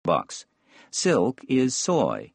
bucks. Silk is soy.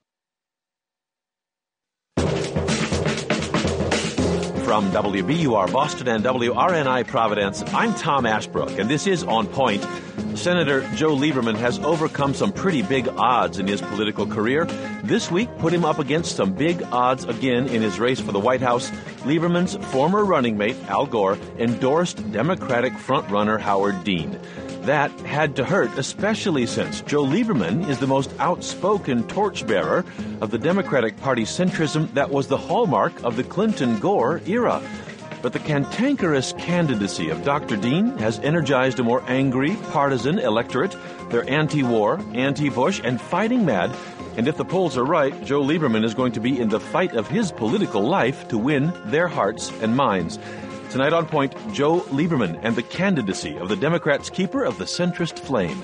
From WBUR Boston and WRNI Providence, I'm Tom Ashbrook, and this is On Point. Senator Joe Lieberman has overcome some pretty big odds in his political career. This week put him up against some big odds again in his race for the White House. Lieberman's former running mate, Al Gore, endorsed Democratic frontrunner Howard Dean. That had to hurt, especially since Joe Lieberman is the most outspoken torchbearer of the Democratic Party centrism that was the hallmark of the Clinton-Gore era. But the cantankerous candidacy of Dr. Dean has energized a more angry, partisan electorate. They're anti-war, anti-Bush, and fighting mad. And if the polls are right, Joe Lieberman is going to be in the fight of his political life to win their hearts and minds. Tonight on Point, Joe Lieberman and the candidacy of the Democrats' keeper of the centrist flame.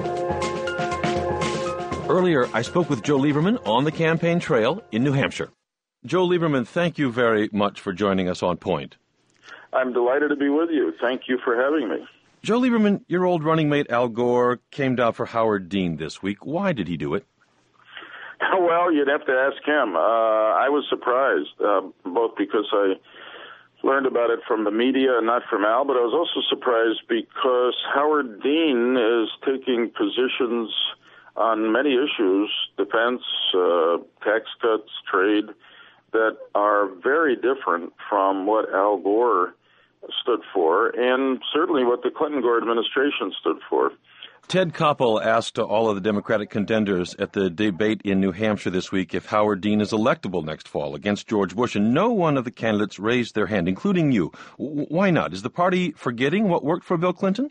Earlier, I spoke with Joe Lieberman on the campaign trail in New Hampshire. Joe Lieberman, thank you very much for joining us on Point. I'm delighted to be with you. Thank you for having me. Joe Lieberman, your old running mate Al Gore came down for Howard Dean this week. Why did he do it? Well, you'd have to ask him. I was surprised, both because I learned about it from the media and not from Al, but I was also surprised because Howard Dean is taking positions on many issues, defense, tax cuts, trade, that are very different from what Al Gore stood for, and certainly what the Clinton-Gore administration stood for. Ted Koppel asked all of the Democratic contenders at the debate in New Hampshire this week if Howard Dean is electable next fall against George Bush, and no one of the candidates raised their hand, including you. Why not? Is the party forgetting what worked for Bill Clinton?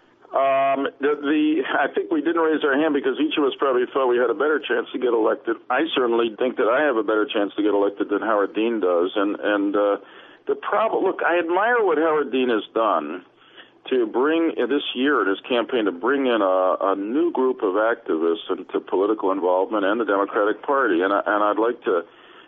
I think we didn't raise our hand because each of us probably thought we had a better chance to get elected. I certainly think that I have a better chance to get elected than Howard Dean does. And the problem, look, I admire what Howard Dean has done to bring this year in his campaign to bring in a new group of activists into political involvement and the Democratic Party. And I'd like to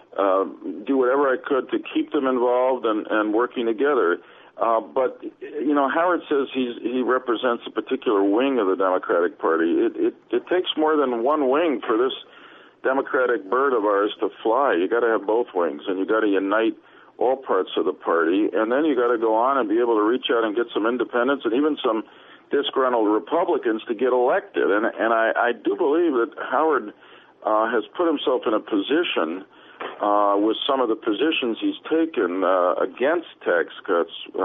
do whatever I could to keep them involved and working together. But, you know, Howard says he represents a particular wing of the Democratic Party. It takes more than one wing for this Democratic bird of ours to fly. You got to have both wings, and you got to unite all parts of the party, and then you got to go on and be able to reach out and get some independents and even some disgruntled Republicans to get elected. And I do believe that Howard has put himself in a position with some of the positions he's taken against tax cuts,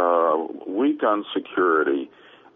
weak on security,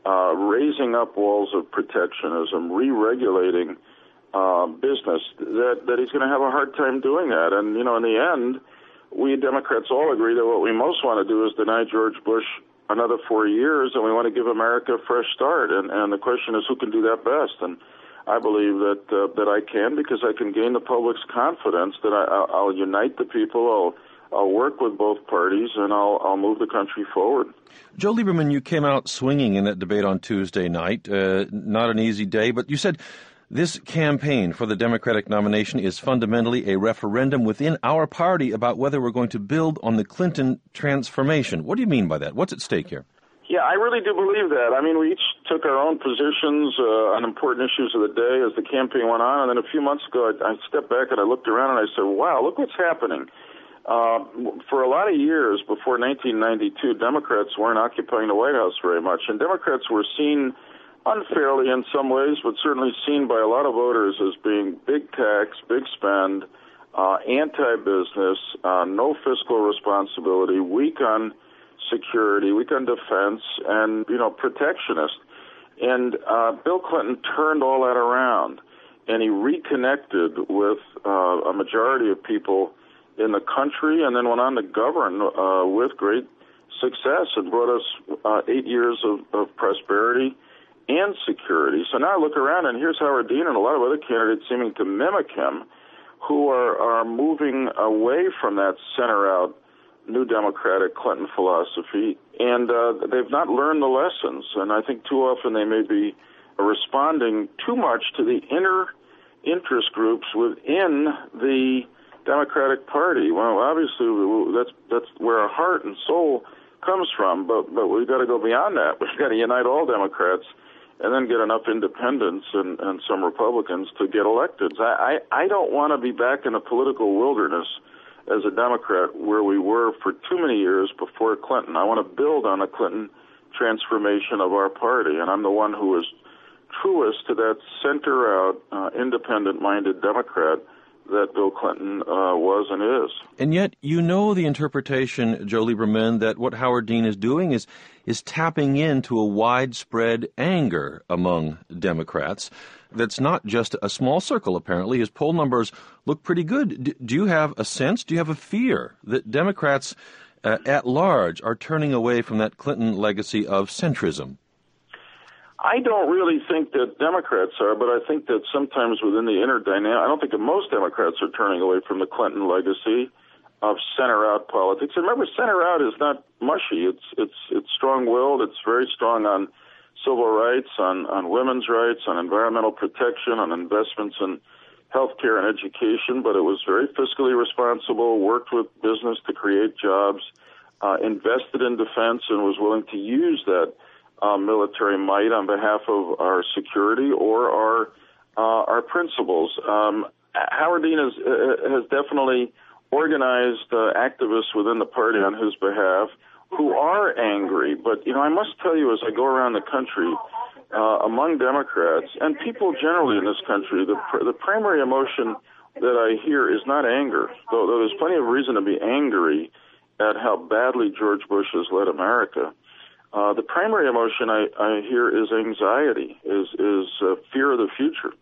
raising up walls of protectionism, re-regulating business, that he's going to have a hard time doing that. And, you know, in the end, we Democrats all agree that what we most want to do is deny George Bush another 4 years, and we want to give America a fresh start. And the question is, who can do that best? And I believe that I can, because I can gain the public's confidence that I'll unite the people, I'll work with both parties, and I'll move the country forward. Joe Lieberman, you came out swinging in that debate on Tuesday night. Not an easy day, but you said this campaign for the Democratic nomination is fundamentally a referendum within our party about whether we're going to build on the Clinton transformation. What do you mean by that? What's at stake here? Yeah, I really do believe that. I mean, we each took our own positions on important issues of the day as the campaign went on, and then a few months ago I stepped back and I looked around and I said, wow, look what's happening. For a lot of years before 1992, Democrats weren't occupying the White House very much, and Democrats were seen unfairly in some ways, but certainly seen by a lot of voters as being big tax, big spend, anti-business, no fiscal responsibility, weak on security, weak on defense, and, you know, protectionist. And Bill Clinton turned all that around, and he reconnected with a majority of people in the country, and then went on to govern with great success and brought us 8 years of prosperity and security. So now I look around, and here's Howard Dean and a lot of other candidates seeming to mimic him, who are moving away from that center-out New Democratic Clinton philosophy, and they've not learned the lessons. And I think too often they may be responding too much to the inner interest groups within the Democratic Party. Well, obviously that's where our heart and soul comes from, but we've got to go beyond that. We've got to unite all Democrats and then get enough independents and some Republicans to get elected. I don't want to be back in a political wilderness as a Democrat where we were for too many years before Clinton. I want to build on the Clinton transformation of our party, and I'm the one who is truest to that center-out, independent-minded Democrat that Bill Clinton was and is. And yet, you know the interpretation, Joe Lieberman, that what Howard Dean is doing is tapping into a widespread anger among Democrats that's not just a small circle, apparently. His poll numbers look pretty good. Do you have a sense, do you have a fear that Democrats at large are turning away from that Clinton legacy of centrism? I don't really think that Democrats are, but I think that sometimes within the inner dynamic, I don't think that most Democrats are turning away from the Clinton legacy of center-out politics. And remember, center-out is not mushy. It's strong-willed. It's very strong on civil rights, on women's rights, on environmental protection, on investments in healthcare and education. But it was very fiscally responsible, worked with business to create jobs, invested in defense, and was willing to use that military might on behalf of our security or our principles. Howard Dean has definitely organized activists within the party on his behalf who are angry. But, I must tell you, as I go around the country, among Democrats and people generally in this country, the primary emotion that I hear is not anger, though there's plenty of reason to be angry at how badly George Bush has led America. The primary emotion I hear is anxiety, is fear of the future.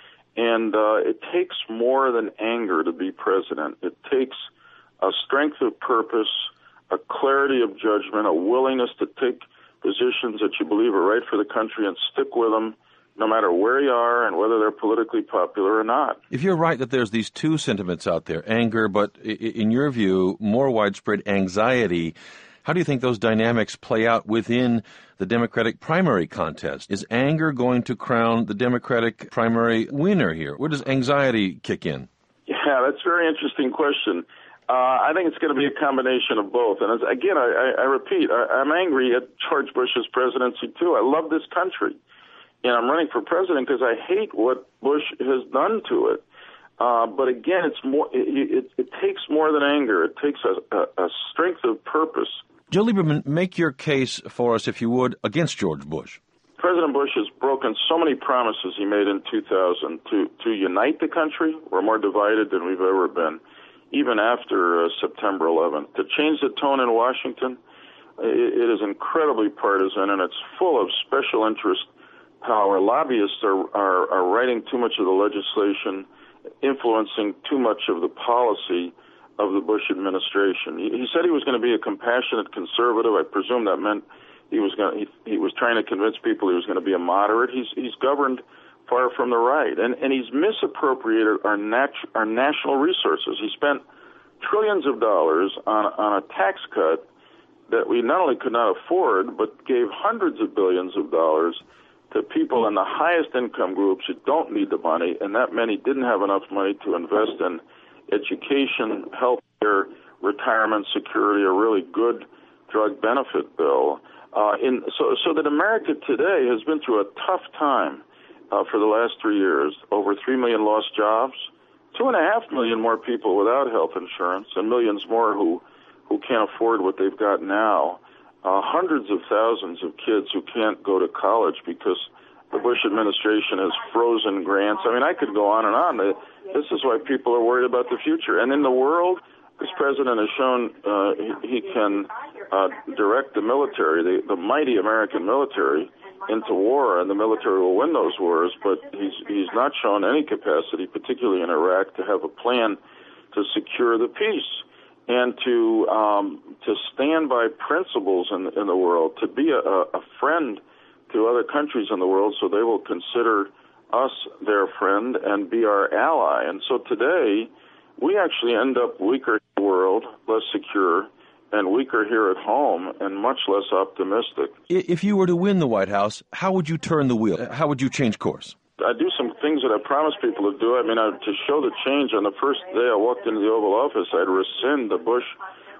And it takes more than anger to be president. It takes a strength of purpose, a clarity of judgment, a willingness to take positions that you believe are right for the country and stick with them no matter where you are and whether they're politically popular or not. If you're right that there's these two sentiments out there, anger, but in your view, more widespread anxiety, how do you think those dynamics play out within the Democratic primary contest? Is anger going to crown the Democratic primary winner here? Where does anxiety kick in? Yeah, that's a very interesting question. I think it's going to be a combination of both. And again, I repeat, I'm angry at George Bush's presidency, too. I love this country. And I'm running for president because I hate what Bush has done to it. But again, it's more. It takes more than anger. It takes a strength of purpose. Joe Lieberman, make your case for us, if you would, against George Bush. President Bush has broken so many promises he made in 2000 to unite the country. We're more divided than we've ever been, even after September 11th. To change the tone in Washington, it is incredibly partisan, and it's full of special interest power. Lobbyists are writing too much of the legislation, influencing too much of the policy of the Bush administration. He said he was going to be a compassionate conservative. I presume that meant he was trying to convince people he was going to be a moderate. He's governed far from the right, and he's misappropriated our national resources. He spent trillions of dollars on a tax cut that we not only could not afford, but gave hundreds of billions of dollars to people in the highest income groups who don't need the money, and that many didn't have enough money to invest in education, health care, retirement security, a really good drug benefit bill. So that America today has been through a tough time for the last 3 years. Over 3 million lost jobs, 2.5 million more people without health insurance, and millions more who can't afford what they've got now. Hundreds of thousands of kids who can't go to college because the Bush administration has frozen grants. I mean, I could go on and on. This is why people are worried about the future. And in the world, this president has shown he can direct the military, the mighty American military, into war, and the military will win those wars. But he's not shown any capacity, particularly in Iraq, to have a plan to secure the peace and to stand by principles in the world, to be a friend to other countries in the world so they will consider us their friend and be our ally. And so today, we actually end up weaker in the world, less secure, and weaker here at home, and much less optimistic. If you were to win the White House, how would you turn the wheel? How would you change course? I do some things that I promised people to do. I mean, to show the change, on the first day I walked into the Oval Office, I'd rescind the Bush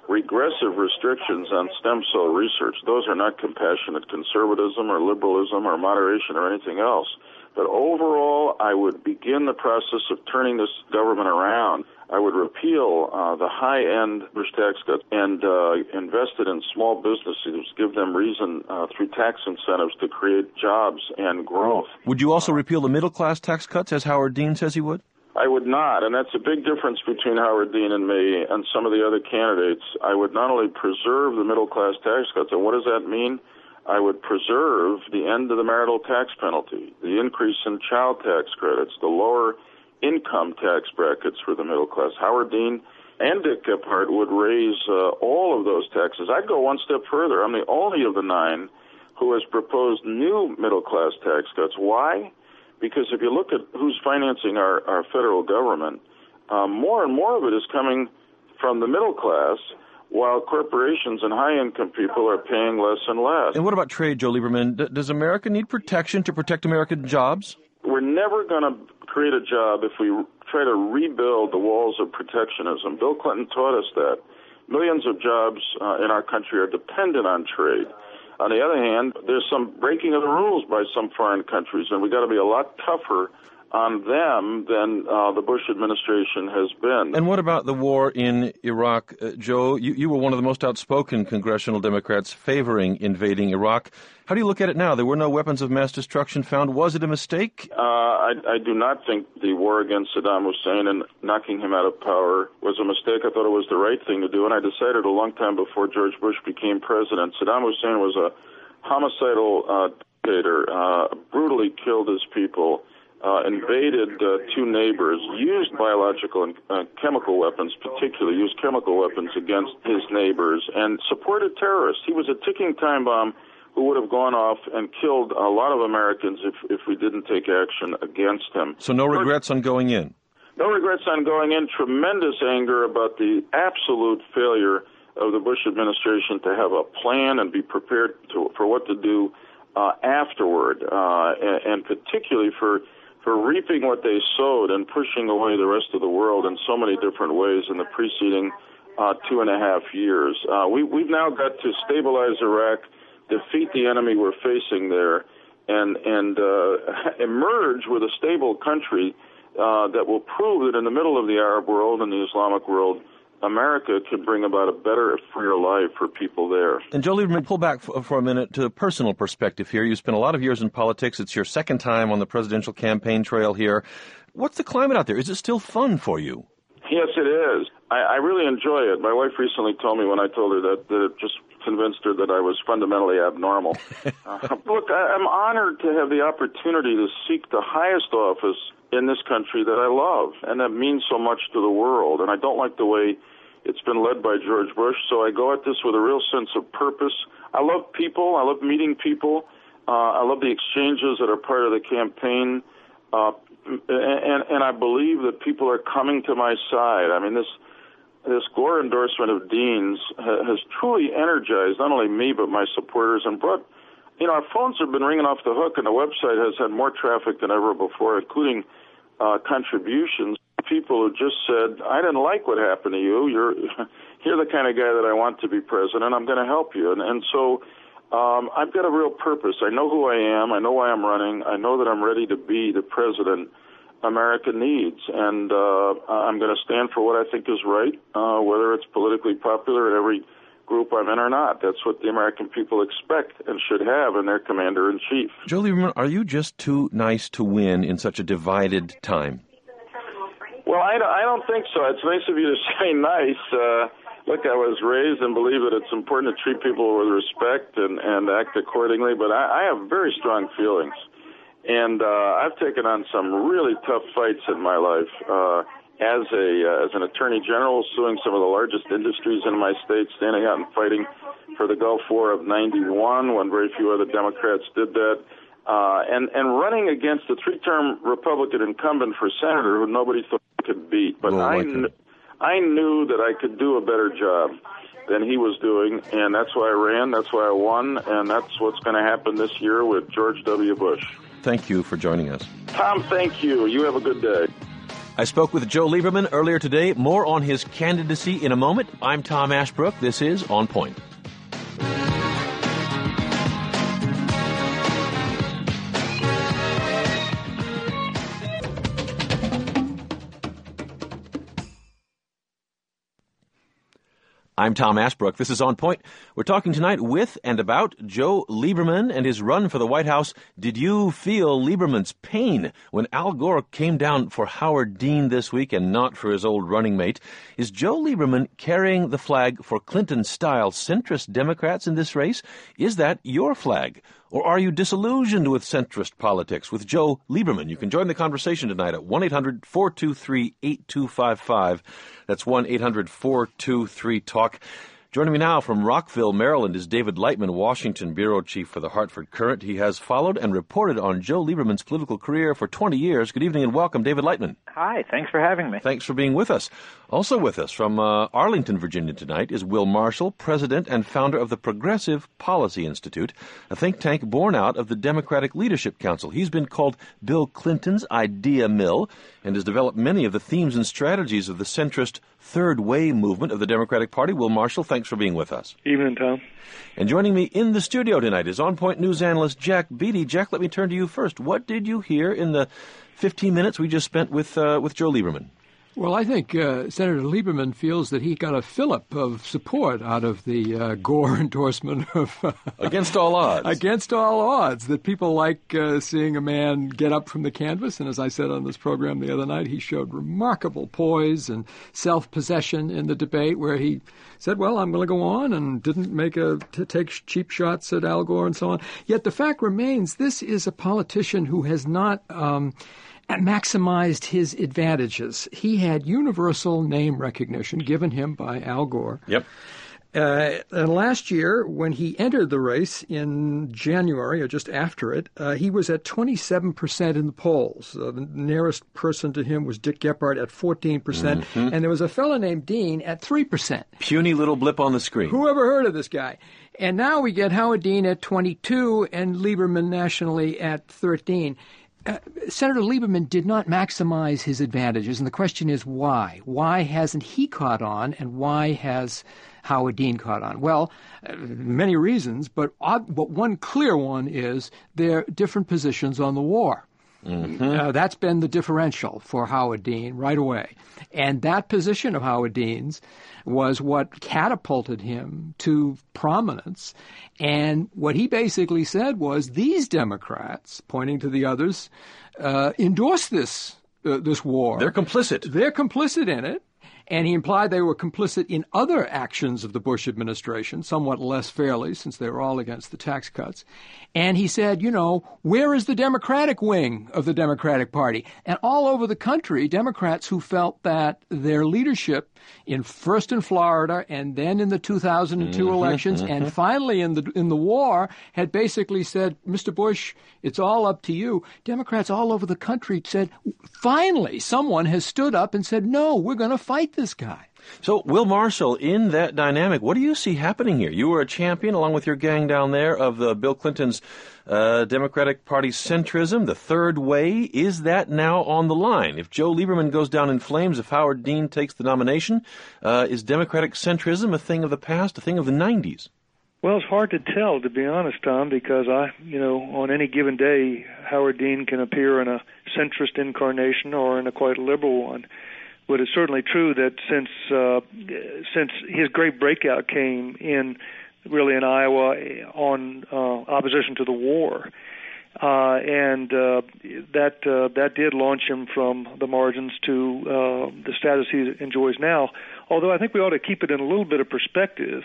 regressive restrictions on stem cell research. Those are not compassionate conservatism or liberalism or moderation or anything else. But overall, I would begin the process of turning this government around. I would repeal the high-end tax cuts and invest it in small businesses, give them reason through tax incentives to create jobs and growth. Would you also repeal the middle-class tax cuts, as Howard Dean says he would? I would not, and that's a big difference between Howard Dean and me and some of the other candidates. I would not only preserve the middle-class tax cuts, and what does that mean? I would preserve the end of the marital tax penalty, the increase in child tax credits, the lower income tax brackets for the middle class. Howard Dean and Dick Gephardt would raise all of those taxes. I'd go one step further. I'm the only of the 9 who has proposed new middle-class tax cuts. Why? Because if you look at who's financing our federal government, more and more of it is coming from the middle class, while corporations and high-income people are paying less and less. And what about trade, Joe Lieberman? Does America need protection to protect American jobs? We're never going to create a job if we try to rebuild the walls of protectionism. Bill Clinton taught us that. Millions of jobs in our country are dependent on trade. On the other hand, there's some breaking of the rules by some foreign countries, and we've got to be a lot tougher on them than the Bush administration has been. And what about the war in Iraq? Joe, you were one of the most outspoken congressional Democrats favoring invading Iraq. How do you look at it now? There were no weapons of mass destruction found. Was it a mistake? I do not think the war against Saddam Hussein and knocking him out of power was a mistake. I thought it was the right thing to do, and I decided a long time before George Bush became president. Saddam Hussein was a homicidal dictator, brutally killed his people, invaded 2 neighbors, used biological and chemical weapons, particularly used chemical weapons against his neighbors, and supported terrorists. He was a ticking time bomb who would have gone off and killed a lot of Americans if we didn't take action against him. So no regrets on going in? No regrets on going in. Tremendous anger about the absolute failure of the Bush administration to have a plan and be prepared for what to do afterward, and particularly for reaping what they sowed and pushing away the rest of the world in so many different ways in the preceding 2.5 years. We've now got to stabilize Iraq, defeat the enemy we're facing there, and emerge with a stable country that will prove that in the middle of the Arab world and the Islamic world, America can bring about a better, freer life for people there. And Joe Lieberman, pull back for a minute to a personal perspective here. You spent a lot of years in politics. It's your second time on the presidential campaign trail here. What's the climate out there? Is it still fun for you? Yes, it is. I really enjoy it. My wife recently told me when I told her that it just convinced her that I was fundamentally abnormal. Look, I'm honored to have the opportunity to seek the highest office in this country that I love, and that means so much to the world. And I don't like the way it's been led by George Bush, so I go at this with a real sense of purpose. I love people. I love meeting people. I love the exchanges that are part of the campaign. And I believe that people are coming to my side. I mean, this Gore endorsement of Dean's has truly energized not only me but my supporters and brought, our phones have been ringing off the hook, and the website has had more traffic than ever before, including contributions. People who just said, I didn't like what happened to you. You're the kind of guy that I want to be president. I'm going to help you. And so I've got a real purpose. I know who I am. I know why I'm running. I know that I'm ready to be the president America needs. And I'm going to stand for what I think is right, whether it's politically popular at every group I'm in or not. That's what the American people expect and should have in their commander-in-chief. Joe Lieberman, are you just too nice to win in such a divided time? Well, I don't think so. It's nice of you to say nice. Look, I was raised and believe that it's important to treat people with respect and act accordingly, but I have very strong feelings. And I've taken on some really tough fights in my life. As an attorney general, suing some of the largest industries in my state, standing out and fighting for the Gulf War of '91 when very few other Democrats did that, and running against a 3-term Republican incumbent for senator who nobody thought could beat. But I knew that I could do a better job than he was doing, and that's why I ran, that's why I won, and that's what's going to happen this year with George W. Bush. Thank you for joining us. Tom, thank you. You have a good day. I spoke with Joe Lieberman earlier today. More on his candidacy in a moment. I'm Tom Ashbrook. This is On Point. I'm Tom Ashbrook. This is On Point. We're talking tonight with and about Joe Lieberman and his run for the White House. Did you feel Lieberman's pain when Al Gore came down for Howard Dean this week and not for his old running mate? Is Joe Lieberman carrying the flag for Clinton-style centrist Democrats in this race? Is that your flag? Or are you disillusioned with centrist politics? With Joe Lieberman, you can join the conversation tonight at 1-800-423-8255. That's 1-800-423-TALK. Joining me now from Rockville, Maryland, is David Lightman, Washington bureau chief for the Hartford Courant. He has followed and reported on Joe Lieberman's political career for 20 years. Good evening and welcome, David Lightman. Hi, thanks for having me. Thanks for being with us. Also with us from Arlington, Virginia tonight is Will Marshall, president and founder of the Progressive Policy Institute, a think tank born out of the Democratic Leadership Council. He's been called Bill Clinton's idea mill and has developed many of the themes and strategies of the centrist third way movement of the Democratic Party. Will Marshall, thanks for being with us. Evening, Tom. And joining me in the studio tonight is On Point News analyst Jack Beatty. Jack, let me turn to you first. What did you hear in the 15 minutes we just spent with Joe Lieberman? Well, I think Senator Lieberman feels that he got a fillip of support out of the Gore endorsement of Against all odds. Against all odds, that people like seeing a man get up from the canvas. And as I said on this program the other night, he showed remarkable poise and self-possession in the debate where he said, well, I'm going to go on, and didn't take cheap shots at Al Gore and so on. Yet the fact remains, this is a politician who has not maximized his advantages. He had universal name recognition given him by Al Gore. Yep. And last year, when he entered the race in January, or just after it, he was at 27% in the polls. The nearest person to him was Dick Gephardt at 14%, and there was a fellow named Dean at 3%. Puny little blip on the screen. Who ever heard of this guy? And now we get Howard Dean at 22 and Lieberman nationally at 13. Senator Lieberman did not maximize his advantages, and the question is why? Why hasn't he caught on, and why has Howard Dean caught on? Well, many reasons, but one clear one is their different positions on the war. That's been the differential for Howard Dean right away. And that position of Howard Dean's was what catapulted him to prominence. And what he basically said was these Democrats, pointing to the others, endorse this war. They're complicit. They're complicit in it. And he implied they were complicit in other actions of the Bush administration, somewhat less fairly, since they were all against the tax cuts. And he said, where is the Democratic wing of the Democratic Party? And all over the country, Democrats who felt that their leadership, first in Florida and then in the 2002 elections and finally in the war, had basically said, Mr. Bush, it's all up to you. Democrats all over the country said, finally, someone has stood up and said, no, we're going to fight this guy. So, Will Marshall, in that dynamic, what do you see happening here? You were a champion, along with your gang down there, of the Bill Clinton's Democratic Party centrism, the third way. Is that now on the line? If Joe Lieberman goes down in flames, if Howard Dean takes the nomination, is Democratic centrism a thing of the past, a thing of the 90s? Well, it's hard to tell, to be honest, Tom, because on any given day, Howard Dean can appear in a centrist incarnation or in a quite liberal one. But it's certainly true that since his great breakout came in Iowa on opposition to the war, and that did launch him from the margins to the status he enjoys now. Although I think we ought to keep it in a little bit of perspective.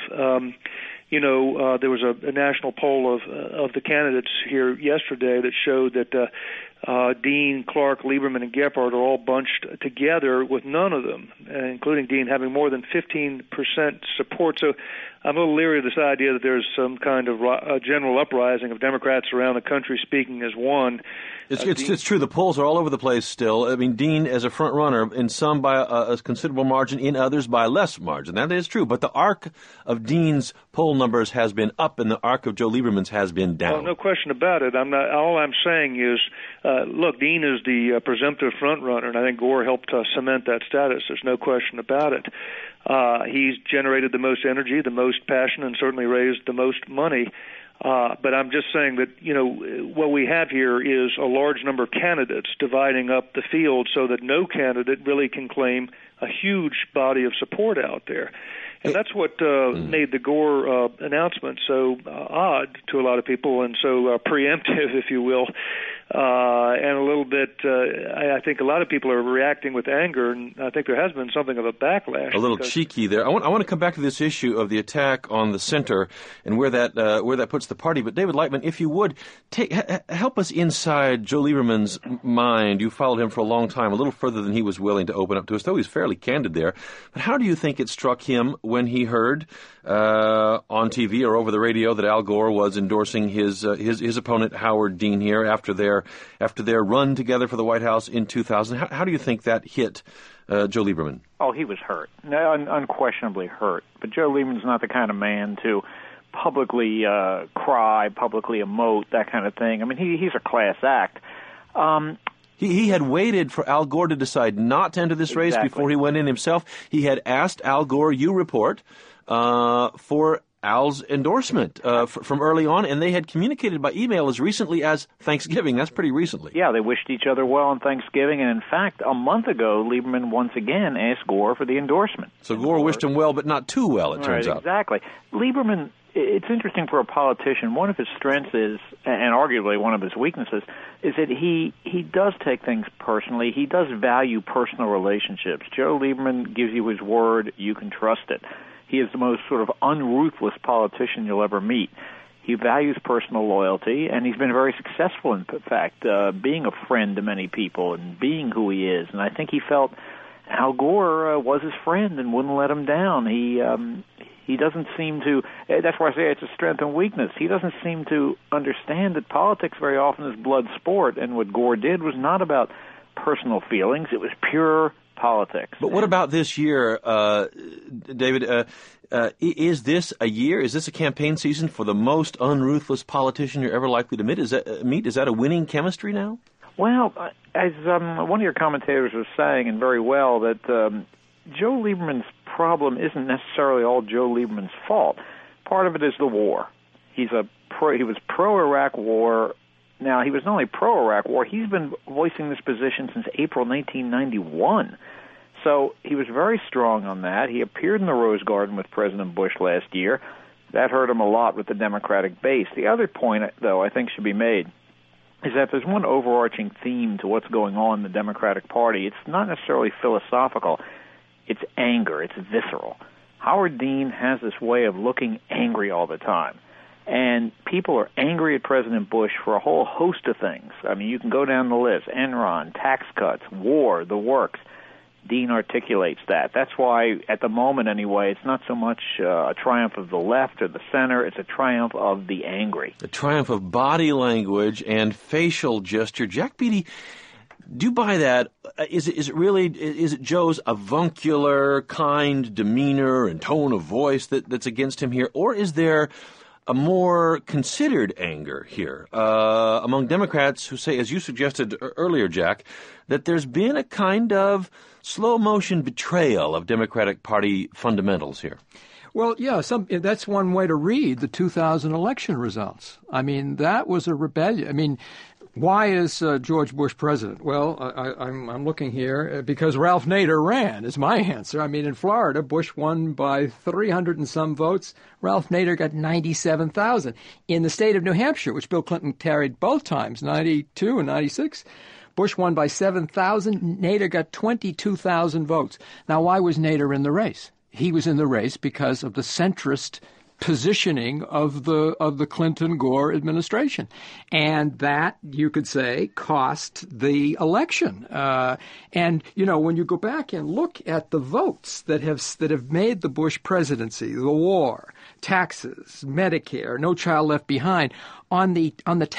There was a national poll of the candidates here yesterday that showed that Dean, Clark, Lieberman, and Gephardt are all bunched together with none of them, including Dean, having more than 15% support. So I'm a little leery of this idea that there's some kind of a general uprising of Democrats around the country speaking as one. It's true. The polls are all over the place still. I mean, Dean as a front runner, in some by a considerable margin, in others by less margin. That is true. But the arc of Dean's poll numbers has been up, and the arc of Joe Lieberman's has been down. Oh, no question about it. All I'm saying is look, Dean is the presumptive front runner, and I think Gore helped cement that status. There's no question about it. He's generated the most energy, the most passion, and certainly raised the most money. But I'm just saying that, what we have here is a large number of candidates dividing up the field so that no candidate really can claim a huge body of support out there. And that's what made the Gore announcement so odd to a lot of people and so preemptive, if you will. And a little bit, I think a lot of people are reacting with anger, and I think there has been something of a backlash. A little cheeky there. I want to come back to this issue of the attack on the center and where that puts the party. But David Lightman, if you would, help us inside Joe Lieberman's mind. You followed him for a long time, a little further than he was willing to open up to us, though he's fairly candid there. But how do you think it struck him when he heard on TV or over the radio that Al Gore was endorsing his opponent Howard Dean here after their run together for the White House in 2000? How do you think that hit Joe Lieberman? Oh, he was hurt, unquestionably hurt. But Joe Lieberman's not the kind of man to publicly cry, publicly emote, that kind of thing. I mean, he's a class act. He had waited for Al Gore to decide not to enter this race before he went in himself. He had asked Al Gore, you report, for Al's endorsement from early on, and they had communicated by email as recently as Thanksgiving. That's pretty recently. Yeah, they wished each other well on Thanksgiving, and in fact, a month ago, Lieberman once again asked Gore for the endorsement. So Gore wished him well, but not too well, it turns out. Exactly. Lieberman, it's interesting for a politician. One of his strengths is, and arguably one of his weaknesses, is that he does take things personally. He does value personal relationships. Joe Lieberman gives you his word. You can trust it. He is the most sort of unruthless politician you'll ever meet. He values personal loyalty, and he's been very successful, in fact, being a friend to many people and being who he is. And I think he felt Al Gore was his friend and wouldn't let him down. He doesn't seem to, that's why I say it's a strength and weakness. He doesn't seem to understand that politics very often is blood sport, and what Gore did was not about personal feelings. It was pure politics. But what about this year, David? Is this a campaign season for the most unruthless politician you're ever likely to meet? Is that a winning chemistry now? Well, as one of your commentators was saying, and very well, that Joe Lieberman's problem isn't necessarily all Joe Lieberman's fault. Part of it is the war. He was pro-Iraq war. Now, he was not only pro-Iraq war, he's been voicing this position since April 1991. So he was very strong on that. He appeared in the Rose Garden with President Bush last year. That hurt him a lot with the Democratic base. The other point, though, I think should be made is that there's one overarching theme to what's going on in the Democratic Party. It's not necessarily philosophical. It's anger. It's visceral. Howard Dean has this way of looking angry all the time. And people are angry at President Bush for a whole host of things. I mean, you can go down the list. Enron, tax cuts, war, the works. Dean articulates that. That's why, at the moment anyway, it's not so much a triumph of the left or the center. It's a triumph of the angry. A triumph of body language and facial gesture. Jack Beatty, do you buy that? Is it Joe's avuncular, kind demeanor and tone of voice that's against him here? Or is there a more considered anger here among Democrats who say, as you suggested earlier, Jack, that there's been a kind of slow-motion betrayal of Democratic Party fundamentals here? Well, yeah, that's one way to read the 2000 election results. I mean, that was a rebellion. I mean, why is George Bush president? Well, I'm looking here because Ralph Nader ran is my answer. I mean, in Florida, Bush won by 300 and some votes. Ralph Nader got 97,000. In the state of New Hampshire, which Bill Clinton carried both times, 92 and 96, Bush won by 7,000. Nader got 22,000 votes. Now, why was Nader in the race? He was in the race because of the centrist positioning of the Clinton-Gore administration. And that, you could say, cost the election. And, you know, when you go back and look at the votes that have made the Bush presidency, the war, taxes, Medicare, No Child Left Behind, on the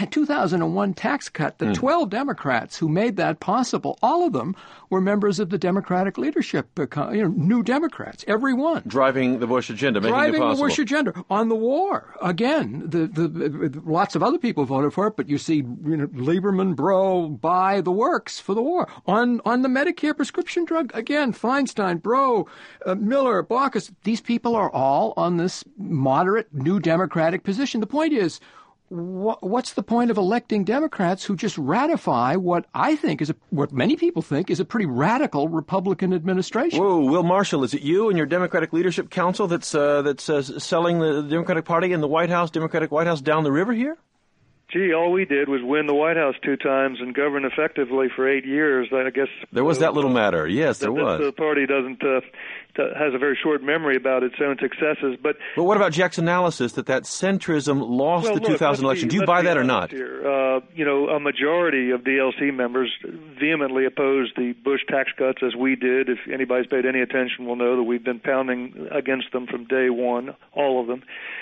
2001 tax cut, the 12 Democrats who made that possible, all of them were members of the Democratic leadership, new Democrats, every one. Driving the Bush agenda, making it possible. Driving the Bush agenda. on the war. Again, the lots of other people voted for it, but you see, Lieberman, Breaux, Bayh, the works for the war. On the Medicare prescription drug, again, Feinstein, Breaux, Miller, Baucus, these people are all on this moderate New Democratic position. The point is, what's the point of electing Democrats who just ratify what I think is what many people think is a pretty radical Republican administration? Whoa, Will Marshall, is it you and your Democratic Leadership Council that's selling the Democratic Party in the White House, Democratic White House down the river here? Gee, all we did was win the White House 2 times and govern effectively for 8 years. I guess there was that little matter. Yes, there was. The party has a very short memory about its own successes. But what about Jack's analysis that centrism lost the 2000 election? Do you buy that or not? A majority of DLC members vehemently opposed the Bush tax cuts, as we did. If anybody's paid any attention will know that we've been pounding against them from day one, all of them.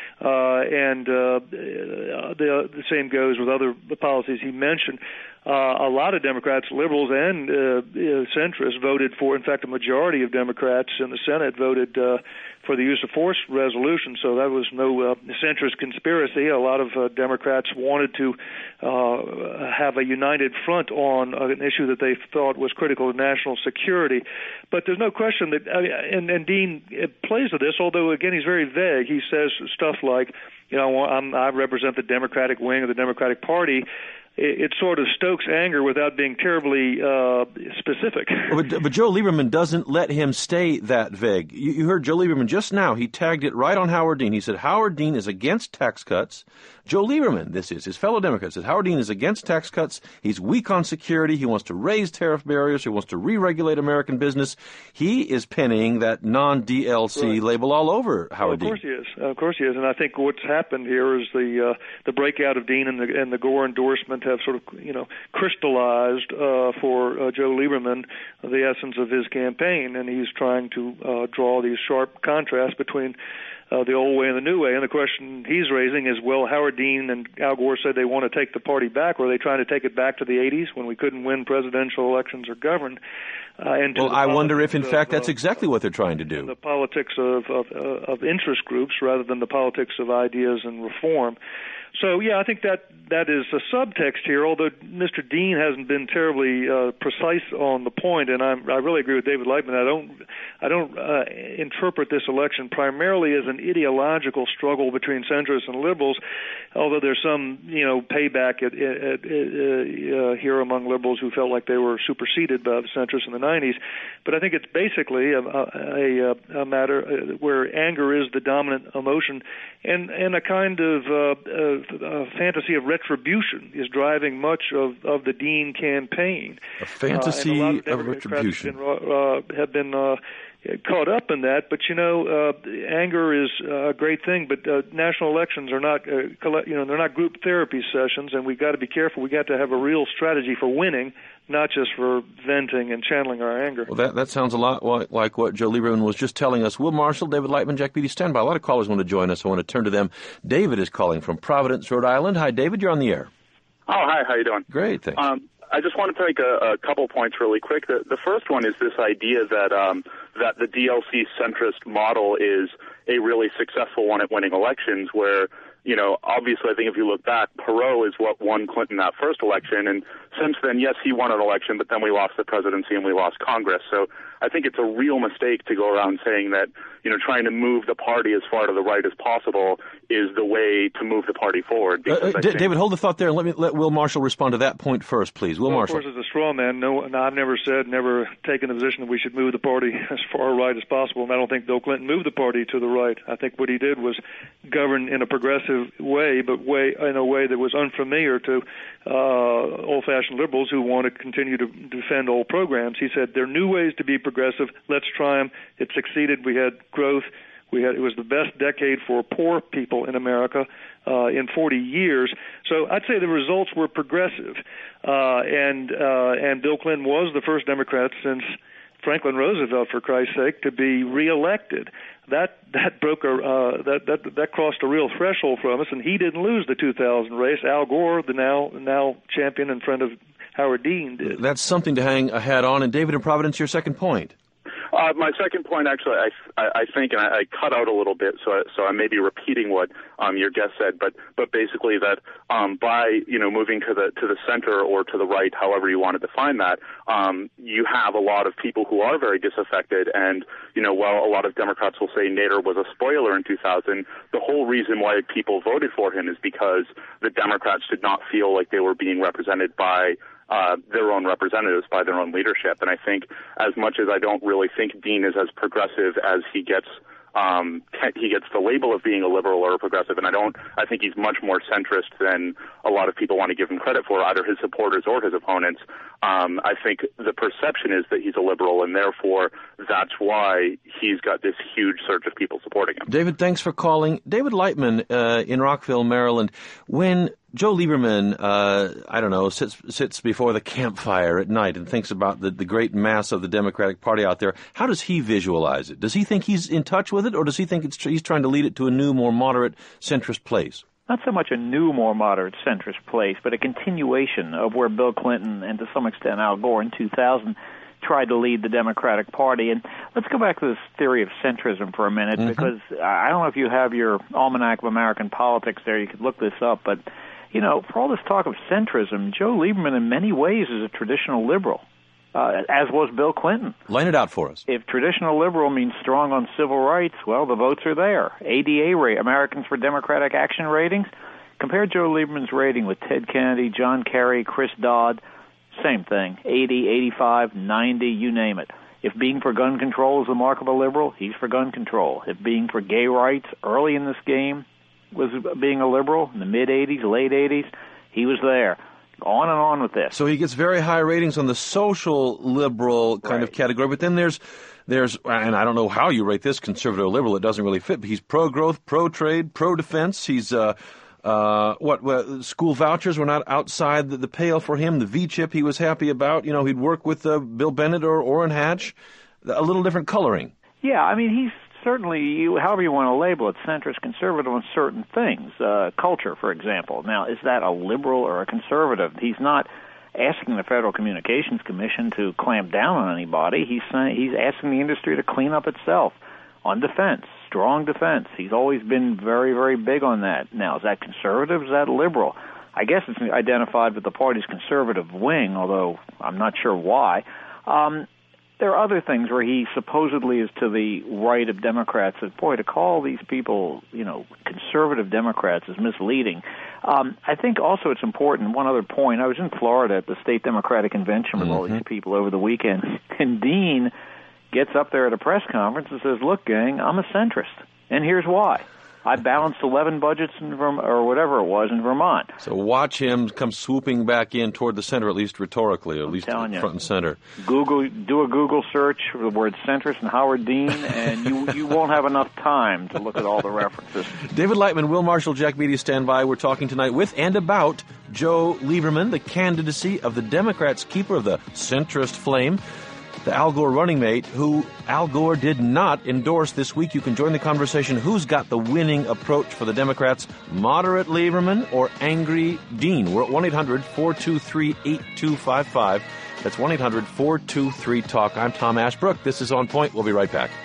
The same goes with other policies he mentioned. A lot of Democrats, liberals, and centrists voted for. In fact, a majority of Democrats in the Senate voted for the use of force resolution. So that was no centrist conspiracy. A lot of Democrats wanted to have a united front on an issue that they thought was critical to national security. But there's no question that, and Dean plays to this, although, again, he's very vague. He says stuff like, I represent the Democratic wing of the Democratic Party. It sort of stokes anger without being terribly specific. But Joe Lieberman doesn't let him stay that vague. You heard Joe Lieberman just now. He tagged it right on Howard Dean. He said Howard Dean is against tax cuts. Joe Lieberman, this is his fellow Democrat, said Howard Dean is against tax cuts. He's weak on security. He wants to raise tariff barriers. He wants to re-regulate American business. He is penning that non-DLC label all over Howard Dean. Of course he is. Of course he is. And I think what's happened here is the breakout of Dean and the Gore endorsement have sort of, crystallized for Joe Lieberman the essence of his campaign, and he's trying to draw these sharp contrasts between the old way and the new way. And the question he's raising is, well, Howard Dean and Al Gore said they want to take the party back. Or are they trying to take it back to the 80s when we couldn't win presidential elections or govern? I wonder if, in fact, that's exactly what they're trying to do. The politics of interest groups rather than the politics of ideas and reform. So, yeah, I think that is a subtext here, although Mr. Dean hasn't been terribly precise on the point, and I really agree with David Lightman. I don't interpret this election primarily as an ideological struggle between centrists and liberals, although there's some, payback here among liberals who felt like they were superseded by the centrists in the 90s. But I think it's basically a matter where anger is the dominant emotion, and a kind of fantasy of retribution is driving much of the Dean campaign. A fantasy of retribution. Have been caught up in that, but anger is a great thing. But national elections are not, they're not group therapy sessions, and we've got to be careful. We got to have a real strategy for winning, not just for venting and channeling our anger. Well, that sounds a lot like what Joe Lieberman was just telling us. Will Marshall, David Lightman, Jack Beatty, stand by. A lot of callers want to join us. I want to turn to them. David is calling from Providence, Rhode Island. Hi, David. You're on the air. Oh, hi. How you doing? Great, thanks. I just wanted to make a couple points really quick. The first one is this idea that the DLC centrist model is a really successful one at winning elections, where obviously, I think if you look back, Perot is what won Clinton that first election, and since then, yes, he won an election, but then we lost the presidency and we lost Congress. So I think it's a real mistake to go around saying that, trying to move the party as far to the right as possible is the way to move the party forward. David, hold the thought there, and let Will Marshall respond to that point first, please. Will Marshall. Of course, it's a straw man. No, I've never taken the position that we should move the party as far right as possible, and I don't think Bill Clinton moved the party to the right. I think what he did was govern in a progressive way, but in a way that was unfamiliar to old-fashioned liberals who want to continue to defend old programs. He said, there are new ways to be progressive. Let's try them. It succeeded. We had growth. It was the best decade for poor people in America in 40 years. So I'd say the results were progressive. And Bill Clinton was the first Democrat since Franklin Roosevelt, for Christ's sake, to be reelected. That crossed a real threshold from us, and he didn't lose the 2000 race. Al Gore, the now champion and friend of Howard Dean, did. That's something to hang a hat on. And David in Providence, your second point. My second point, actually, I think, and I cut out a little bit, so I may be repeating what your guest said, but basically that by moving to the center or to the right, however you want to define that, you have a lot of people who are very disaffected, and while a lot of Democrats will say Nader was a spoiler in 2000, the whole reason why people voted for him is because the Democrats did not feel like they were being represented by their own representatives, by their own leadership. And I think as much as I don't really think Dean is as progressive as he gets the label of being a liberal or a progressive, and I think he's much more centrist than a lot of people want to give him credit for, either his supporters or his opponents. I think the perception is that he's a liberal, and therefore that's why he's got this huge surge of people supporting him. David, thanks for calling. David Lightman in Rockville, Maryland. When Joe Lieberman, sits before the campfire at night and thinks about the great mass of the Democratic Party out there, how does he visualize it? Does he think he's in touch with it, or does he think he's trying to lead it to a new, more moderate, centrist place? Not so much a new, more moderate, centrist place, but a continuation of where Bill Clinton and to some extent Al Gore in 2000 tried to lead the Democratic Party. And let's go back to this theory of centrism for a minute, because I don't know if you have your Almanac of American Politics there. You could look this up, but for all this talk of centrism, Joe Lieberman in many ways is a traditional liberal, as was Bill Clinton. Line it out for us. If traditional liberal means strong on civil rights, well, the votes are there. ADA rate, Americans for Democratic Action ratings. Compare Joe Lieberman's rating with Ted Kennedy, John Kerry, Chris Dodd. Same thing, 80, 85, 90, you name it. If being for gun control is the mark of a liberal, he's for gun control. If being for gay rights early in this game was being a liberal in the mid-'80s, late 80s, he was there. On and on with this. So he gets very high ratings on the social liberal kind of category, but then there's, and I don't know how you rate this conservative or liberal, it doesn't really fit, but he's pro-growth, pro-trade, pro-defense. He's, school vouchers were not outside the pale for him. The V-chip he was happy about. He'd work with Bill Bennett or Orrin Hatch. A little different coloring. Yeah, I mean, he's certainly, however you want to label it, centrist, conservative on certain things. Culture, for example. Now, is that a liberal or a conservative? He's not asking the Federal Communications Commission to clamp down on anybody. He's asking the industry to clean up itself. On defense, strong defense. He's always been very, very big on that. Now, is that conservative? Is that liberal? I guess it's identified with the party's conservative wing, although I'm not sure why. There are other things where he supposedly is to the right of Democrats. And boy, to call these people, conservative Democrats is misleading. I think also it's important, one other point, I was in Florida at the State Democratic Convention with all these people over the weekend, and Dean gets up there at a press conference and says, look, gang, I'm a centrist, and here's why. I balanced 11 budgets or whatever it was in Vermont. So watch him come swooping back in toward the center, at least rhetorically, at least front and center. Do a Google search for the word centrist and Howard Dean, and you won't have enough time to look at all the references. David Lightman, Will Marshall, Jack Beatty stand by. We're talking tonight with and about Joe Lieberman, the candidacy of the Democrats' keeper of the centrist flame, the Al Gore running mate, who Al Gore did not endorse this week. You can join the conversation. Who's got the winning approach for the Democrats? Moderate Lieberman or angry Dean? We're at 1-800-423-8255. That's 1-800-423-TALK. I'm Tom Ashbrook. This is On Point. We'll be right back.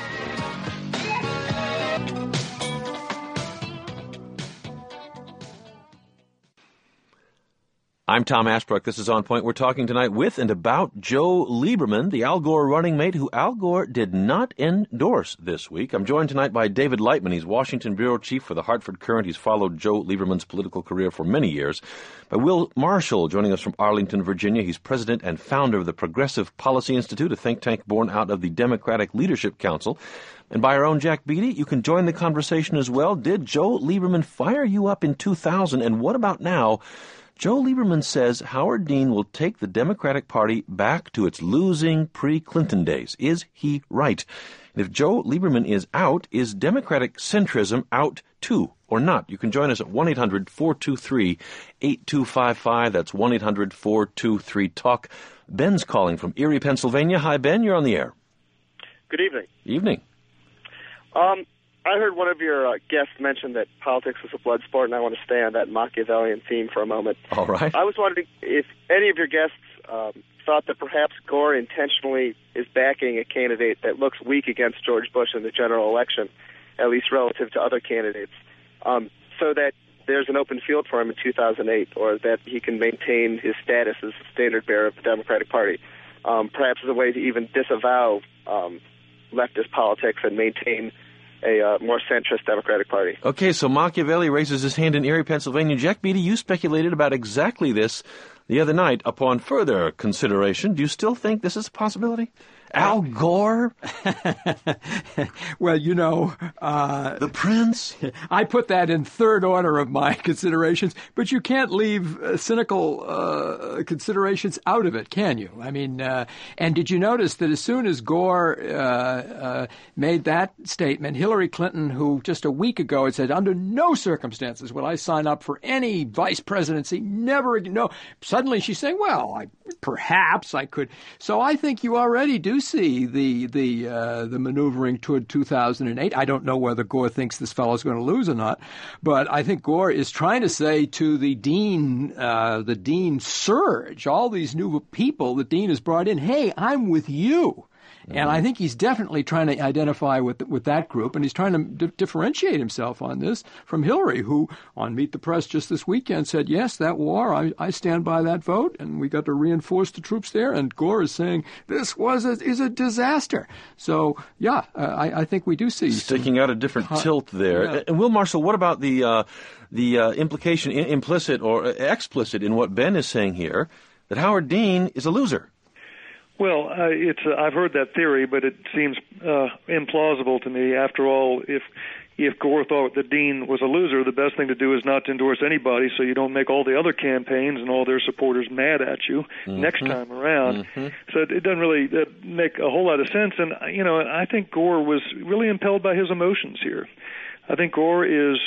I'm Tom Ashbrook. This is On Point. We're talking tonight with and about Joe Lieberman, the Al Gore running mate who Al Gore did not endorse this week. I'm joined tonight by David Lightman. He's Washington bureau chief for the Hartford Courant. He's followed Joe Lieberman's political career for many years. By Will Marshall, joining us from Arlington, Virginia. He's president and founder of the Progressive Policy Institute, a think tank born out of the Democratic Leadership Council. And by our own Jack Beatty, you can join the conversation as well. Did Joe Lieberman fire you up in 2000? And what about now? Joe Lieberman says Howard Dean will take the Democratic Party back to its losing pre-Clinton days. Is he right? And if Joe Lieberman is out, is Democratic centrism out too, or not? You can join us at 1-800-423-8255. That's 1-800-423-TALK. Ben's calling from Erie, Pennsylvania. Hi, Ben. You're on the air. Good evening. Evening. I heard one of your guests mention that politics is a blood sport, and I want to stay on that Machiavellian theme for a moment. All right. I was wondering if any of your guests thought that perhaps Gore intentionally is backing a candidate that looks weak against George Bush in the general election, at least relative to other candidates, so that there's an open field for him in 2008, or that he can maintain his status as the standard bearer of the Democratic Party, perhaps as a way to even disavow leftist politics and maintain a more centrist Democratic Party. Okay, so Machiavelli raises his hand in Erie, Pennsylvania. Jack Beatty, you speculated about exactly this the other night. Upon further consideration, do you still think this is a possibility? Al Gore? Well, the Prince? I put that in third order of my considerations, but you can't leave cynical considerations out of it, can you? I mean, and did you notice that as soon as Gore made that statement, Hillary Clinton, who just a week ago had said, under no circumstances would I sign up for any vice presidency, never, no. Suddenly she's saying, well, perhaps I could. So I think you already do see the maneuvering toward 2008. I don't know whether Gore thinks this fellow's going to lose or not, but I think Gore is trying to say to the Dean surge, all these new people that Dean has brought in, hey, I'm with you. And I think he's definitely trying to identify with that group, and he's trying to differentiate himself on this from Hillary, who on Meet the Press just this weekend said, yes, that war, I stand by that vote, and we got to reinforce the troops there. And Gore is saying this is a disaster. So, yeah, I think we do see sticking out a different tilt there. Yeah. And Will Marshall, what about the implication, implicit or explicit in what Ben is saying here, that Howard Dean is a loser? Well, I've heard that theory, but it seems implausible to me. After all, if Gore thought that Dean was a loser, the best thing to do is not to endorse anybody, so you don't make all the other campaigns and all their supporters mad at you next time around. So it doesn't really make a whole lot of sense. And I think Gore was really impelled by his emotions here. I think Gore is,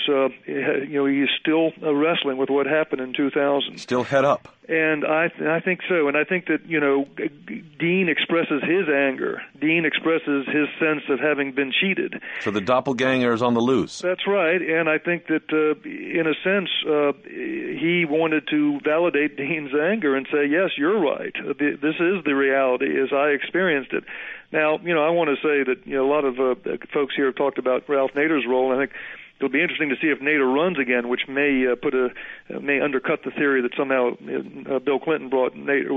he's still wrestling with what happened in 2000. Still head up. And I think so. And I think that, Dean expresses his anger. Dean expresses his sense of having been cheated. So the doppelganger is on the loose. That's right. And I think that, in a sense, he wanted to validate Dean's anger and say, yes, you're right. This is the reality as I experienced it. Now, I want to say that, a lot of folks here have talked about Ralph Nader's role, and I think it'll be interesting to see if Nader runs again, which may may undercut the theory that somehow Bill Clinton brought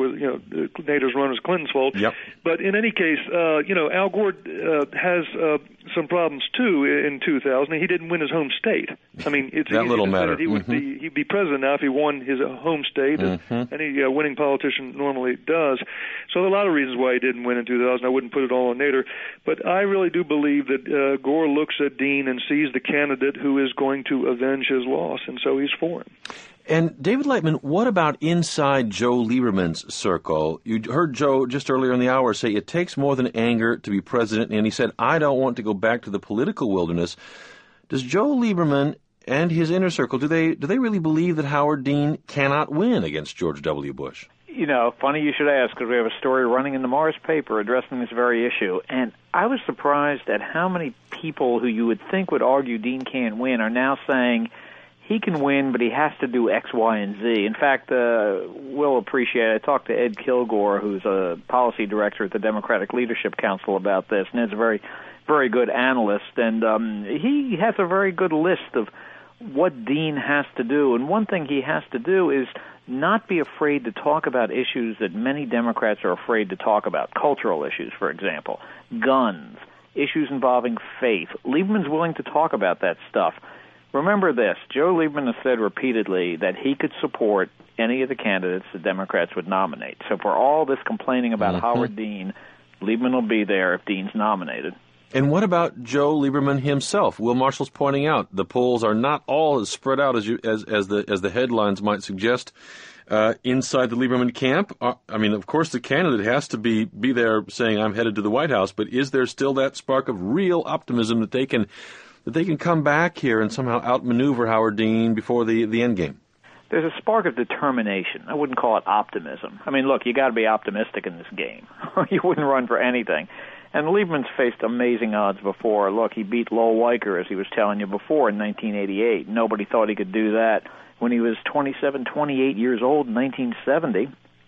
Nader's run as Clinton's fault. Yep. But in any case, Al Gore has some problems too in 2000. He didn't win his home state. I mean, it's that little matter. He'd be president now if he won his home state, as any winning politician normally does. So there are a lot of reasons why he didn't win in 2000. I wouldn't put it all on Nader, but I really do believe that Gore looks at Dean and sees the candidate who is going to avenge his loss, and so he's for him. And David Lightman, what about inside Joe Lieberman's circle? You heard Joe just earlier in the hour say it takes more than anger to be president, and he said, I don't want to go back to the political wilderness. Does Joe Lieberman and his inner circle, do they really believe that Howard Dean cannot win against George W. Bush? Funny you should ask, because we have a story running in the Mars paper addressing this very issue, and I was surprised at how many people who you would think would argue Dean can't win are now saying he can win, but he has to do X, Y, and Z. In fact, we'll appreciate, I talked to Ed Kilgore, who's a policy director at the Democratic Leadership Council about this, and Ed's a very, very good analyst, and he has a very good list of what Dean has to do. And one thing he has to do is not be afraid to talk about issues that many Democrats are afraid to talk about, cultural issues, for example, guns, issues involving faith. Lieberman's willing to talk about that stuff. Remember this, Joe Lieberman has said repeatedly that he could support any of the candidates the Democrats would nominate. So for all this complaining about Howard Dean, Lieberman will be there if Dean's nominated. And what about Joe Lieberman himself? Will Marshall's pointing out the polls are not all as spread out as the headlines might suggest inside the Lieberman camp. I mean, of course, the candidate has to be there saying I'm headed to the White House, but is there still that spark of real optimism that they can come back here and somehow outmaneuver Howard Dean before the end game? There's a spark of determination. I wouldn't call it optimism. I mean, look, you got to be optimistic in this game, or you wouldn't run for anything. And Lieberman's faced amazing odds before. Look, he beat Lowell Weicker, as he was telling you before, in 1988. Nobody thought he could do that when he was 27, 28 years old in 1970.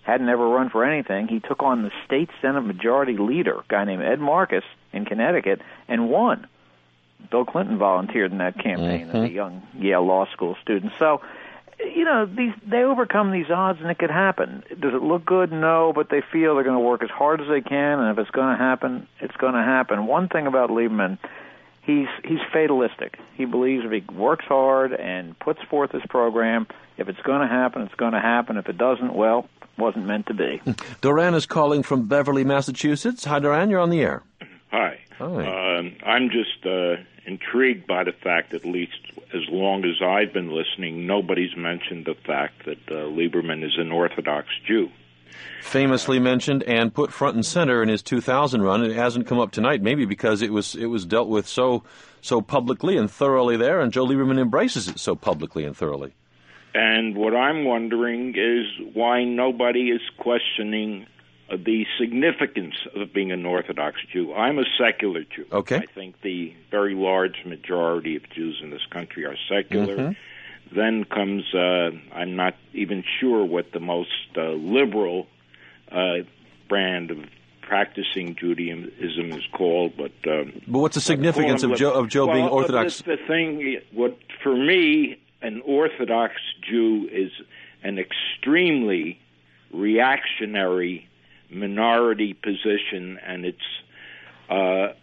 hadn't ever run for anything. He took on the state Senate majority leader, a guy named Ed Marcus in Connecticut, and won. Bill Clinton volunteered in that campaign as a young Yale Law School student. So, they overcome these odds, and it could happen. Does it look good? No, but they feel they're going to work as hard as they can, and if it's going to happen, it's going to happen. One thing about Lieberman, he's fatalistic. He believes if he works hard and puts forth his program, if it's going to happen, it's going to happen. If it doesn't, well, it wasn't meant to be. Doran is calling from Beverly, Massachusetts. Hi, Doran, you're on the air. Hi. I'm just intrigued by the fact, at least as long as I've been listening, nobody's mentioned the fact that Lieberman is an Orthodox Jew. Famously mentioned and put front and center in his 2000 run. It hasn't come up tonight, maybe because it was dealt with so publicly and thoroughly there, and Joe Lieberman embraces it so publicly and thoroughly. And what I'm wondering is why nobody is questioning the significance of being an Orthodox Jew. I'm a secular Jew. Okay. I think the very large majority of Jews in this country are secular. Then comes, I'm not even sure what the most liberal brand of practicing Judaism is called, but what's the significance of Joe being Orthodox? The thing, for me, an Orthodox Jew is an extremely reactionary minority position, and it's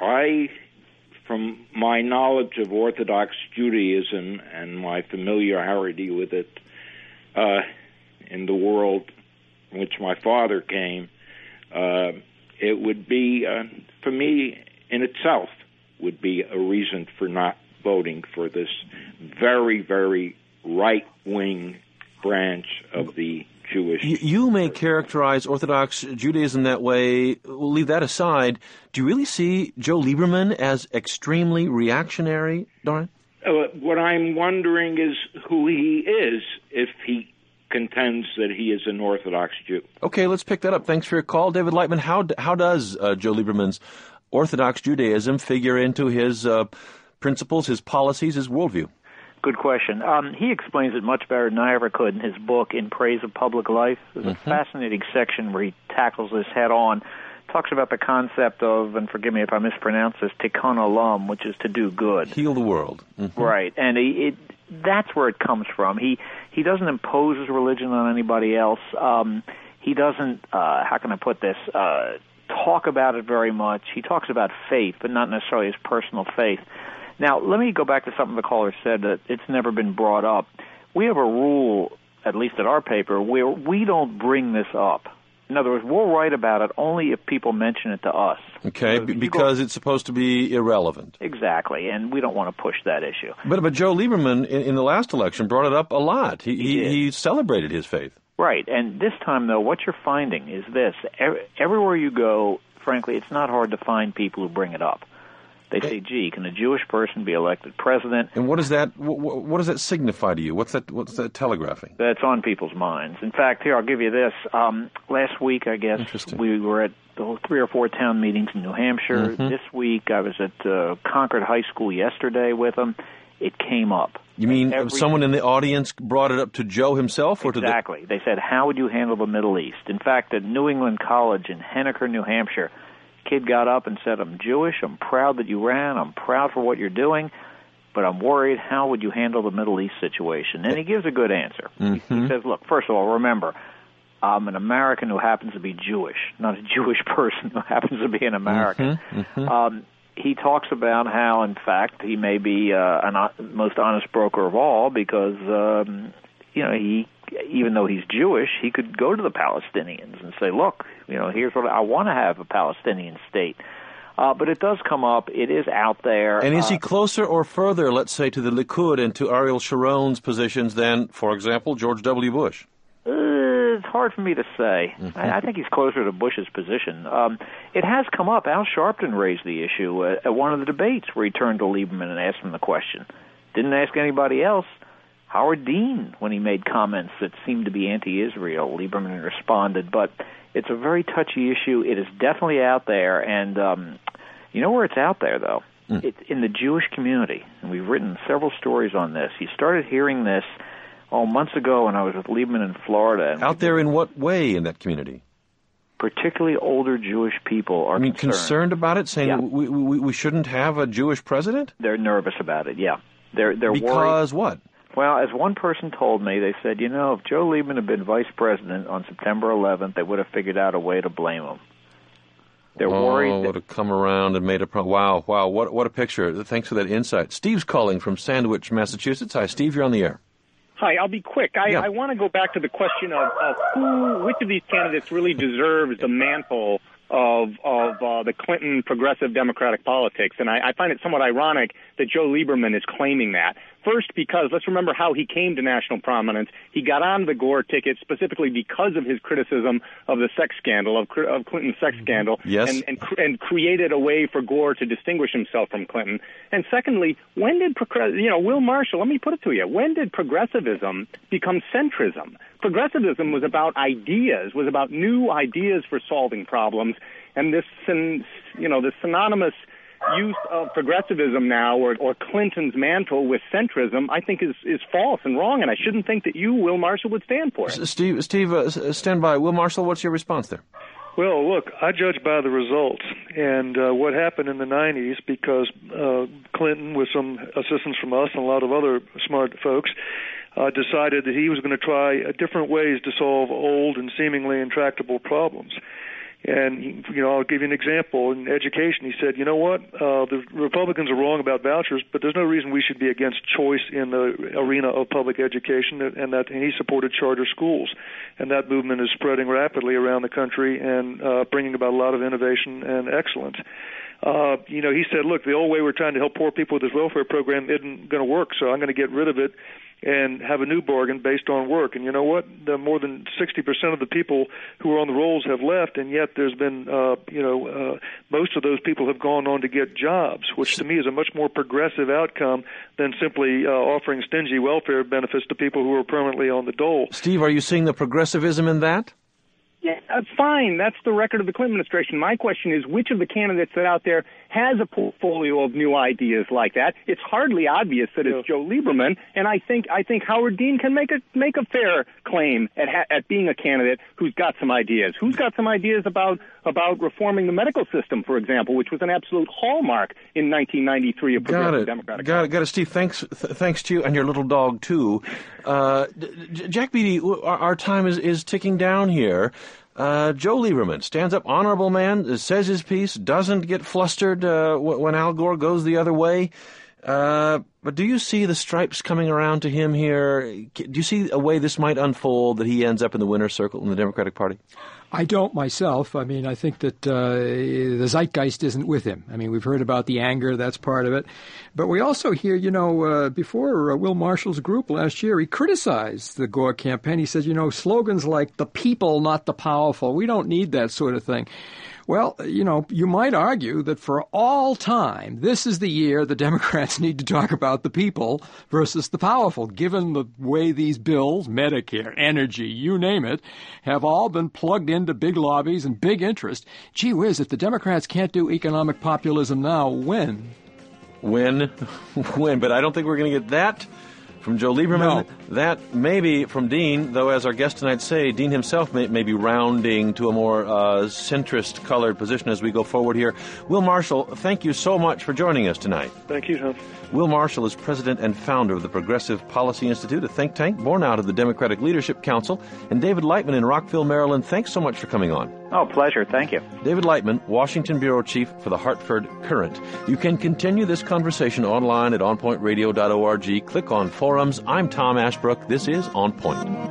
from my knowledge of Orthodox Judaism and my familiarity with it in the world in which my father came, it would be, for me, in itself, would be a reason for not voting for this very, very right-wing branch of the Jewish. You may characterize Orthodox Judaism that way. We'll leave that aside. Do you really see Joe Lieberman as extremely reactionary, Doran? What I'm wondering is who he is if he contends that he is an Orthodox Jew. Okay, let's pick that up. Thanks for your call. David Lightman, how does Joe Lieberman's Orthodox Judaism figure into his principles, his policies, his worldview? Good question. He explains it much better than I ever could in his book, In Praise of Public Life. There's a fascinating section where he tackles this head on, talks about the concept of, and forgive me if I mispronounce this, tikkun olam, which is to do good. Heal the world. Right, and that's where it comes from. He doesn't impose his religion on anybody else. He doesn't, how can I put this, talk about it very much. He talks about faith, but not necessarily his personal faith. Now, let me go back to something the caller said that it's never been brought up. We have a rule, at least at our paper, where we don't bring this up. In other words, we'll write about it only if people mention it to us. Okay, because it's supposed to be irrelevant. Exactly, and we don't want to push that issue. But Joe Lieberman, in the last election, brought it up a lot. He celebrated his faith. Right, and this time, though, what you're finding is this. Everywhere you go, frankly, it's not hard to find people who bring it up. They say, "Gee, can a Jewish person be elected president?" And what does that signify to you? What's that telegraphing? That's on people's minds. In fact, here I'll give you this. Last week, I guess we were at the 3 or 4 town meetings in New Hampshire. This week, I was at Concord High School yesterday with them. It came up. You mean someone in the audience brought it up to Joe himself, or exactly? They said, "How would you handle the Middle East?" In fact, at New England College in Henniker, New Hampshire, kid got up and said, "I'm Jewish, I'm proud that you ran, I'm proud for what you're doing, but I'm worried, how would you handle the Middle East situation?" And he gives a good answer. He says, "Look, first of all, remember, I'm an American who happens to be Jewish, not a Jewish person who happens to be an American." He talks about how, in fact, he may be the most honest broker of all because, he, even though he's Jewish, he could go to the Palestinians and say, "Look, here's what I want to have, a Palestinian state." But it does come up. It is out there. And is he closer or further, let's say, to the Likud and to Ariel Sharon's positions than, for example, George W. Bush? It's hard for me to say. I think he's closer to Bush's position. It has come up. Al Sharpton raised the issue at one of the debates where he turned to Lieberman and asked him the question. Didn't ask anybody else. Howard Dean, when he made comments that seemed to be anti-Israel, Lieberman responded. But it's a very touchy issue. It is definitely out there. And you know where it's out there, though? It's in the Jewish community. And we've written several stories on this. You started hearing this months ago when I was with Lieberman in Florida. And out there in what way in that community? Particularly older Jewish people are concerned about it, saying we shouldn't have a Jewish president? They're nervous about it, yeah. They're worried. Because what? Well, as one person told me, they said, if Joe Lieberman had been vice president on September 11th, they would have figured out a way to blame him. They're worried. Would have come around and made a wow, what a picture. Thanks for that insight. Steve's calling from Sandwich, Massachusetts. Hi, Steve, you're on the air. Hi, I'll be quick. I want to go back to the question of which of these candidates really deserves the mantle of the Clinton progressive Democratic politics. And I find it somewhat ironic that Joe Lieberman is claiming that. First, because let's remember how he came to national prominence. He got on the Gore ticket specifically because of his criticism of the sex scandal, of Clinton's sex scandal, yes. and created a way for Gore to distinguish himself from Clinton. And secondly, when did Will Marshall, let me put it to you, when did progressivism become centrism? Progressivism was about ideas, was about new ideas for solving problems, and this synonymous use of progressivism now, or Clinton's mantle with centrism, I think is false and wrong, and I shouldn't think that you, Will Marshall, would stand for it. Steve, stand by. Will Marshall, what's your response there? Well, look, I judge by the results, and what happened in the 90s, because Clinton, with some assistance from us and a lot of other smart folks, decided that he was going to try different ways to solve old and seemingly intractable problems. And, I'll give you an example. In education, he said, the Republicans are wrong about vouchers, but there's no reason we should be against choice in the arena of public education, and he supported charter schools. And that movement is spreading rapidly around the country and bringing about a lot of innovation and excellence. He said, look, the old way we're trying to help poor people with this welfare program isn't going to work, so I'm going to get rid of it and have a new bargain based on work. And you know what? More than 60% of the people who are on the rolls have left, and yet there's been, most of those people have gone on to get jobs, which to me is a much more progressive outcome than simply offering stingy welfare benefits to people who are permanently on the dole. Steve, are you seeing the progressivism in that? Yeah, fine. That's the record of the Clinton administration. My question is, which of the candidates that out there has a portfolio of new ideas like that? It's hardly obvious that it's Joe Lieberman, and I think Howard Dean can make a fair claim at being a candidate who's got some ideas. Who's got some ideas about reforming the medical system, for example, which was an absolute hallmark in 1993 of progressive Democratic. Got it, Steve. Thanks to you and your little dog too. Jack Beatty, our time is ticking down here. Joe Lieberman stands up, honorable man, says his piece, doesn't get flustered when Al Gore goes the other way. But do you see the stripes coming around to him here? Do you see a way this might unfold that he ends up in the winner's circle in the Democratic Party? I don't myself. I mean, I think that the zeitgeist isn't with him. I mean, we've heard about the anger. That's part of it. But we also hear, before Will Marshall's group last year, he criticized the Gore campaign. He said, slogans like the people, not the powerful. We don't need that sort of thing. Well, you might argue that for all time, this is the year the Democrats need to talk about the people versus the powerful, given the way these bills, Medicare, energy, you name it, have all been plugged into big lobbies and big interest. Gee whiz, if the Democrats can't do economic populism now, when? When? But I don't think we're going to get that from Joe Lieberman. No. That maybe from Dean, though as our guest tonight say, Dean himself may be rounding to a more centrist-colored position as we go forward here. Will Marshall, thank you so much for joining us tonight. Thank you, Tom. Will Marshall is president and founder of the Progressive Policy Institute, a think tank born out of the Democratic Leadership Council. And David Lightman in Rockville, Maryland, thanks so much for coming on. Oh, pleasure. Thank you. David Lightman, Washington Bureau Chief for the Hartford Courant. You can continue this conversation online at onpointradio.org. Click on forums. I'm Tom Ashbrook. This is On Point.